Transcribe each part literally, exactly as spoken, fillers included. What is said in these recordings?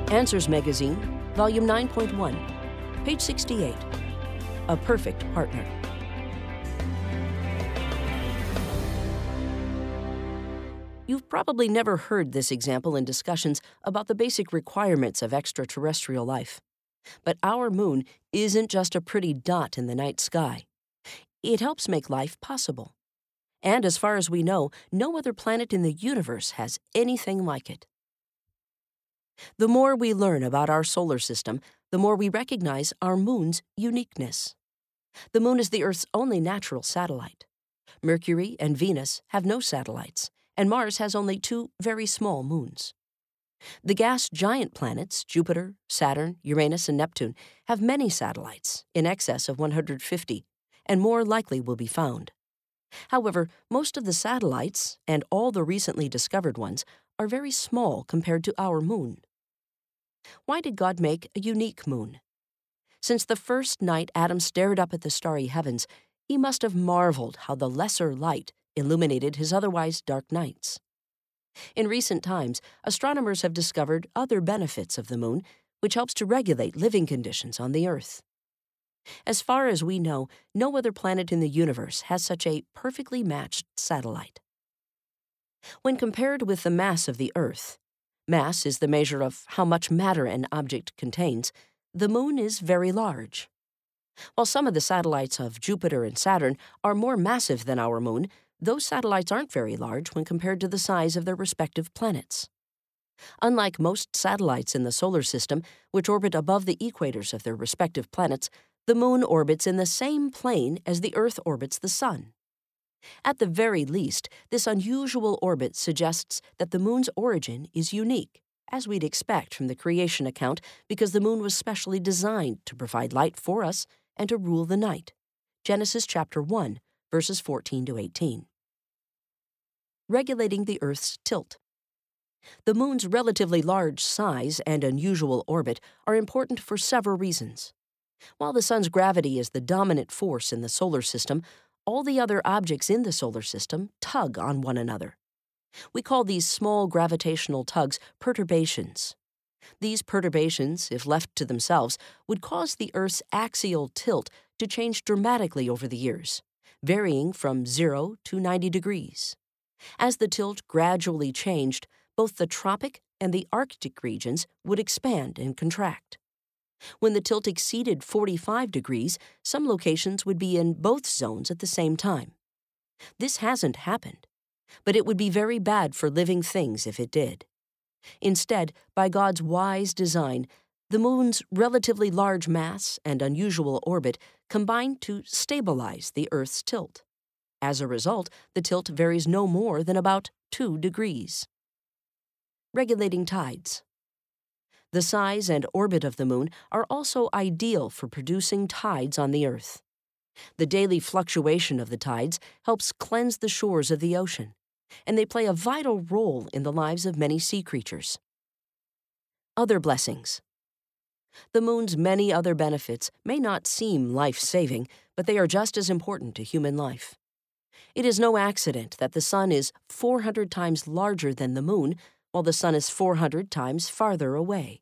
Answers Magazine, Volume nine point one, page sixty-eight. A Perfect Partner. You've probably never heard this example in discussions about the basic requirements of extraterrestrial life. But our moon isn't just a pretty dot in the night sky. It helps make life possible. And as far as we know, no other planet in the universe has anything like it. The more we learn about our solar system, the more we recognize our moon's uniqueness. The moon is the Earth's only natural satellite. Mercury and Venus have no satellites, and Mars has only two very small moons. The gas giant planets, Jupiter, Saturn, Uranus, and Neptune, have many satellites, in excess of one hundred fifty, and more likely will be found. However, most of the satellites, and all the recently discovered ones, are very small compared to our moon. Why did God make a unique moon? Since the first night Adam stared up at the starry heavens, he must have marveled how the lesser light illuminated his otherwise dark nights. In recent times, astronomers have discovered other benefits of the moon, which helps to regulate living conditions on the Earth. As far as we know, no other planet in the universe has such a perfectly matched satellite. When compared with the mass of the Earth, mass is the measure of how much matter an object contains, the moon is very large. While some of the satellites of Jupiter and Saturn are more massive than our moon, those satellites aren't very large when compared to the size of their respective planets. Unlike most satellites in the solar system, which orbit above the equators of their respective planets, the moon orbits in the same plane as the Earth orbits the sun. At the very least, this unusual orbit suggests that the moon's origin is unique, as we'd expect from the creation account, because the moon was specially designed to provide light for us and to rule the night. Genesis chapter one, verses fourteen to eighteen. Regulating the Earth's tilt. The moon's relatively large size and unusual orbit are important for several reasons. While the sun's gravity is the dominant force in the solar system, all the other objects in the solar system tug on one another. We call these small gravitational tugs perturbations. These perturbations, if left to themselves, would cause the Earth's axial tilt to change dramatically over the years, varying from zero to ninety degrees. As the tilt gradually changed, both the tropic and the Arctic regions would expand and contract. When the tilt exceeded forty-five degrees, some locations would be in both zones at the same time. This hasn't happened, but it would be very bad for living things if it did. Instead, by God's wise design, the moon's relatively large mass and unusual orbit combine to stabilize the Earth's tilt. As a result, the tilt varies no more than about two degrees. Regulating tides. The size and orbit of the moon are also ideal for producing tides on the Earth. The daily fluctuation of the tides helps cleanse the shores of the ocean, and they play a vital role in the lives of many sea creatures. Other blessings. The moon's many other benefits may not seem life-saving, but they are just as important to human life. It is no accident that the sun is four hundred times larger than the moon, while the sun is four hundred times farther away.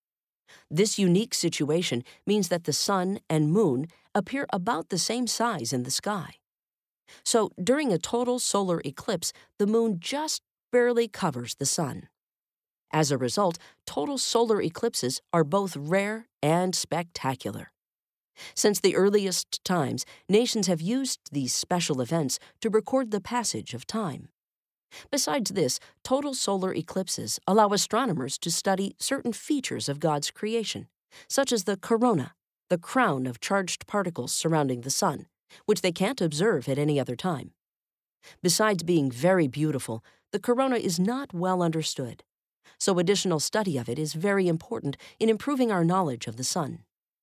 This unique situation means that the sun and moon appear about the same size in the sky. So, during a total solar eclipse, the moon just barely covers the sun. As a result, total solar eclipses are both rare and spectacular. Since the earliest times, nations have used these special events to record the passage of time. Besides this, total solar eclipses allow astronomers to study certain features of God's creation, such as the corona, the crown of charged particles surrounding the sun, which they can't observe at any other time. Besides being very beautiful, the corona is not well understood, so additional study of it is very important in improving our knowledge of the sun.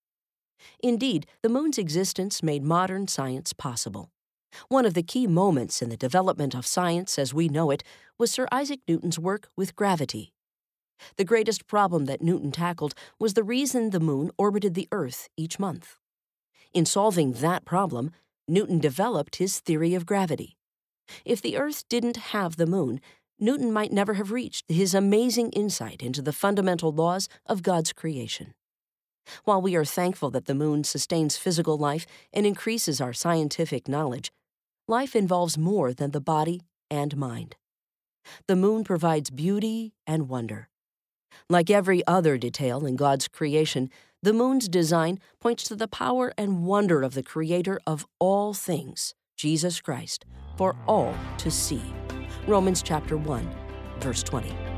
Indeed, the moon's existence made modern science possible. One of the key moments in the development of science as we know it was Sir Isaac Newton's work with gravity. The greatest problem that Newton tackled was the reason the moon orbited the Earth each month. In solving that problem, Newton developed his theory of gravity. If the Earth didn't have the moon, Newton might never have reached his amazing insight into the fundamental laws of God's creation. While we are thankful that the moon sustains physical life and increases our scientific knowledge, life involves more than the body and mind. The moon provides beauty and wonder. Like every other detail in God's creation, the moon's design points to the power and wonder of the Creator of all things, Jesus Christ, for all to see. Romans chapter one, verse twenty.